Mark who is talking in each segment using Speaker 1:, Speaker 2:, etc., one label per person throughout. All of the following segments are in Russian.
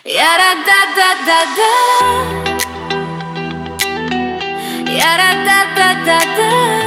Speaker 1: Я-ра-да-да-да-да, я-ра-да-да-да-да.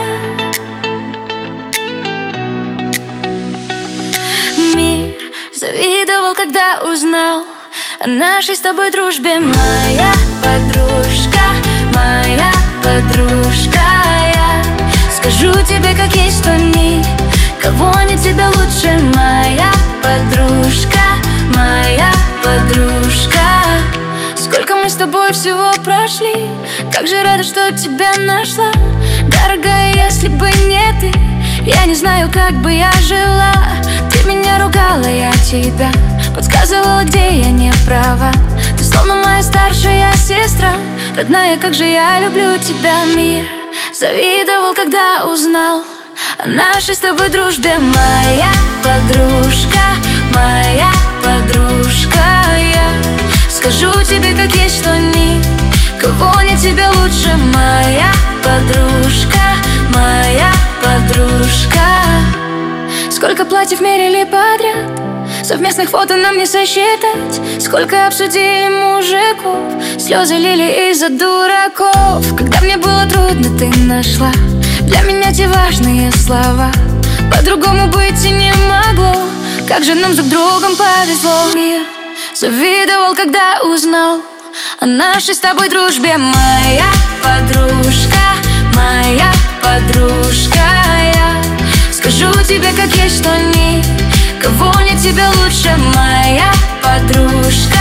Speaker 1: Мир завидовал, когда узнал о нашей с тобой дружбе. Моя подружка, моя подружка. Я скажу тебе, как есть, что никого нет тебя лучше. Моя подружка, моя подружка. Сколько мы с тобой всего прошли, как же рада, что тебя нашла. Дорогая, если бы не ты, я не знаю, как бы я жила. Ты меня ругала, я тебя подсказывала, где я не права. Ты словно моя старшая сестра, родная, как же я люблю тебя. Мир завидовал, когда узнал о нашей с тобой дружбе. Моя подружка, моя подружка. Я скажу тебе, как есть, что никого нет тебя лучше. Моя подружка, моя подружка. Сколько платьев мерили подряд, совместных фото нам не сосчитать. Сколько обсудили мужиков, слезы лили из-за дураков. Когда мне было трудно, ты нашла для меня те важные слова. По-другому быть и не могло, как же нам друг другом повезло. Мир завидовал, когда узнал о нашей с тобой дружбе. Моя подружка, моя подружка. Я скажу тебе, как есть, что никого нет тебя лучше. Моя подружка,